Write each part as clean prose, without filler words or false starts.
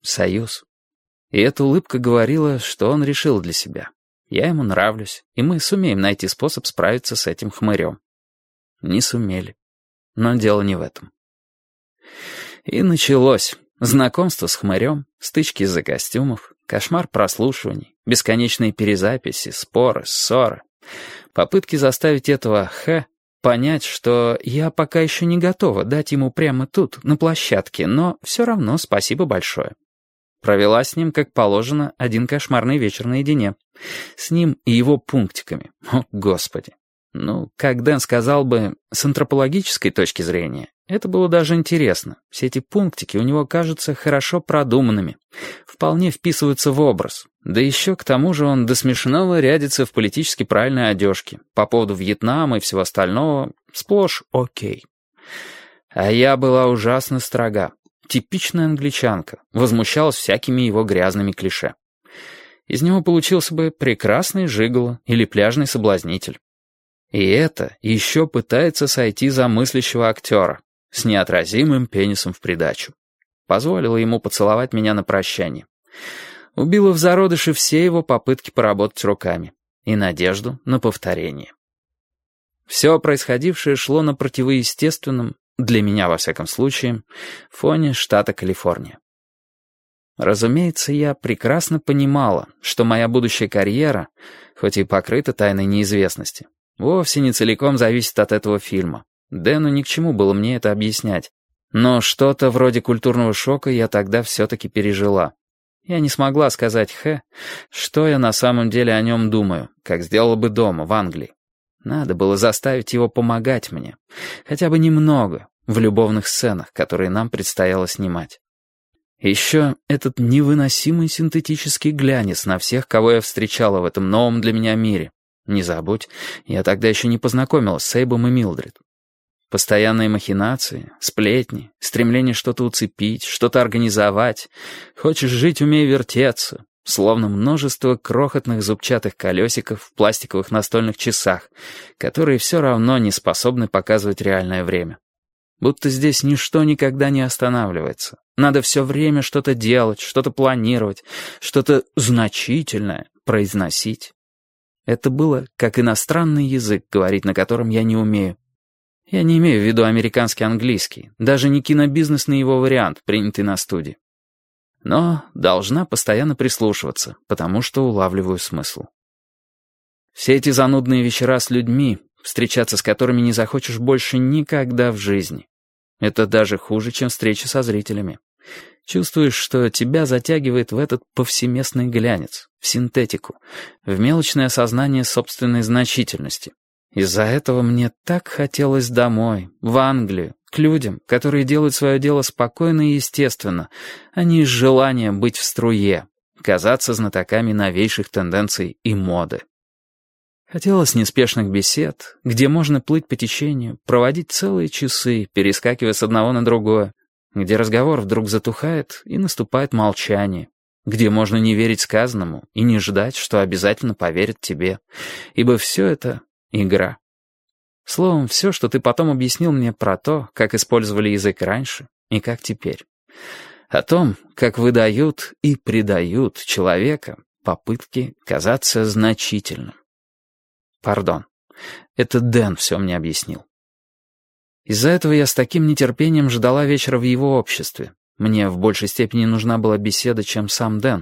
союз. И эта улыбка говорила, что он решил для себя. Я ему нравлюсь, и мы сумеем найти способ справиться с этим хмырем. Не сумели. Но дело не в этом. И началось. Знакомство с хмырем, стычки из-за костюмов, кошмар прослушиваний, бесконечные перезаписи, споры, ссоры. Попытки заставить этого Х понять, что я пока еще не готова дать ему прямо тут, на площадке, но все равно спасибо большое. Провела с ним, как положено, один кошмарный вечер наедине. С ним и его пунктиками. О, Господи. Ну, как Дэн сказал бы, с антропологической точки зрения, это было даже интересно. Все эти пунктики у него кажутся хорошо продуманными, вполне вписываются в образ. Да еще к тому же он до смешного рядится в политически правильной одежке. По поводу Вьетнама и всего остального сплошь окей. А я была ужасно строга. Типичная англичанка, возмущалась всякими его грязными клише. Из него получился бы прекрасный жиголо или пляжный соблазнитель. И это еще пытается сойти за мыслящего актера с неотразимым пенисом в придачу. Позволила ему поцеловать меня на прощание. Убила в зародыше все его попытки поработать руками и надежду на повторение. Все происходившее шло на противоестественном, для меня, во всяком случае, фоне штата Калифорния. Разумеется, я прекрасно понимала, что моя будущая карьера, хоть и покрыта тайной неизвестности, вовсе не целиком зависит от этого фильма. Дэну ни к чему было мне это объяснять. Но что-то вроде культурного шока я тогда все-таки пережила. Я не смогла сказать Хэ, что я на самом деле о нем думаю, как сделала бы дома, в Англии. Надо было заставить его помогать мне. Хотя бы немного, в любовных сценах, которые нам предстояло снимать. Еще этот невыносимый синтетический глянец на всех, кого я встречала в этом новом для меня мире. Не забудь, я тогда еще не познакомилась с Эйбом и Милдред. Постоянные махинации, сплетни, стремление что-то уцепить, что-то организовать. Хочешь жить — умей вертеться. Словно множество крохотных зубчатых колесиков в пластиковых настольных часах, которые все равно не способны показывать реальное время. Будто здесь ничто никогда не останавливается. Надо все время что-то делать, что-то планировать, что-то значительное произносить. Это было как иностранный язык, говорить на котором я не умею. Я не имею в виду американский английский, даже не кинобизнесный его вариант, принятый на студии. Но должна постоянно прислушиваться, потому что улавливаю смысл. Все эти занудные вечера с людьми, встречаться с которыми не захочешь больше никогда в жизни. Это даже хуже, чем встреча со зрителями. Чувствуешь, что тебя затягивает в этот повсеместный глянец, в синтетику, в мелочное осознание собственной значительности. Из-за этого мне так хотелось домой, в Англию, к людям, которые делают свое дело спокойно и естественно, а не из желания быть в струе, казаться знатоками новейших тенденций и моды. Хотелось неспешных бесед, где можно плыть по течению, проводить целые часы, перескакивая с одного на другое, где разговор вдруг затухает и наступает молчание, где можно не верить сказанному и не ждать, что обязательно поверят тебе, ибо все это — игра. Словом, все, что ты потом объяснил мне про то, как использовали язык раньше и как теперь. О том, как выдают и предают человека попытки казаться значительным. Пардон, это Дэн все мне объяснил. Из-за этого я с таким нетерпением ждала вечера в его обществе. Мне в большей степени нужна была беседа, чем сам Дэн.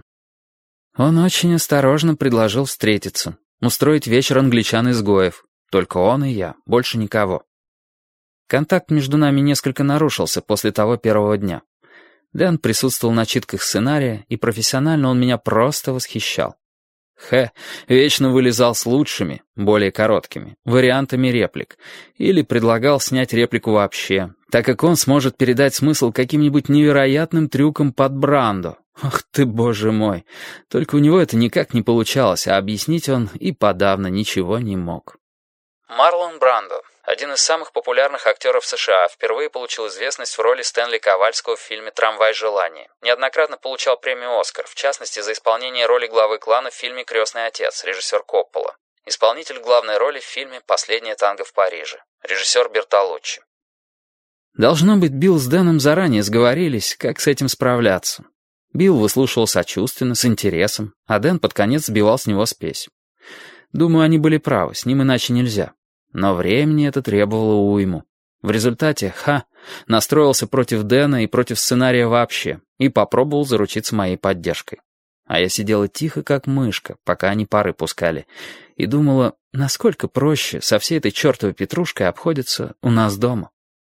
Он очень осторожно предложил встретиться, устроить вечер англичан-изгоев. Только он и я, больше никого. Контакт между нами несколько нарушился после того первого дня. Дэн присутствовал на читках сценария, и профессионально он меня просто восхищал. Хэ вечно вылезал с лучшими, более короткими, вариантами реплик, или предлагал снять реплику вообще, так как он сможет передать смысл каким-нибудь невероятным трюком под Брандо. Ах ты, боже мой! Только у него это никак не получалось, а объяснить он и подавно ничего не мог. Марлон Брандо, один из самых популярных актеров США, впервые получил известность в роли Стэнли Ковальского в фильме «Трамвай желания». Неоднократно получал премию «Оскар», в частности, за исполнение роли главы клана в фильме «Крестный отец», режиссер Коппола. Исполнитель главной роли в фильме «Последнее танго в Париже», режиссер Бертолуччи. Должно быть, Билл с Дэном заранее сговорились, как с этим справляться. Билл выслушивал сочувственно, с интересом, а Дэн под конец сбивал с него спесь. Думаю, они были правы, с ним иначе нельзя. Но времени это требовало уйму. В результате настроился против Дэна и против сценария вообще и попробовал заручиться моей поддержкой. А я сидела тихо, как мышка, пока они пары пускали, и думала, насколько проще со всей этой чертовой петрушкой обходится у нас дома.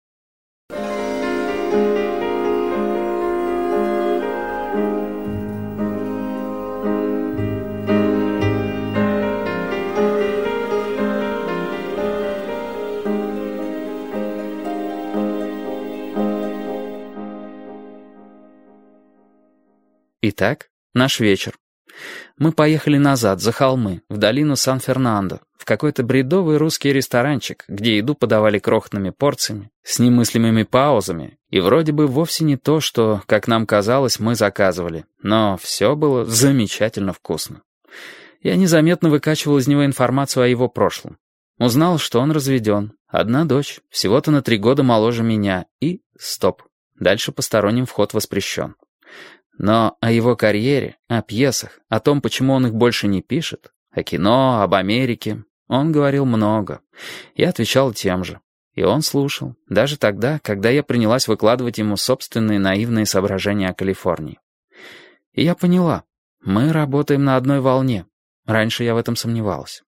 Итак, наш вечер. Мы поехали назад, за холмы, в долину Сан-Фернандо, в какой-то бредовый русский ресторанчик, где еду подавали крохотными порциями, с немыслимыми паузами, и вроде бы вовсе не то, что, как нам казалось, мы заказывали, но все было замечательно вкусно. Я незаметно выкачивал из него информацию о его прошлом. Узнал, что он разведен, одна дочь, всего-то на 3 года моложе меня, и стоп, дальше посторонним вход воспрещен. Но о его карьере, о пьесах, о том, почему он их больше не пишет, о кино, об Америке, он говорил много. Я отвечал тем же. И он слушал, даже тогда, когда я принялась выкладывать ему собственные наивные соображения о Калифорнии. И я поняла, мы работаем на одной волне. Раньше я в этом сомневалась.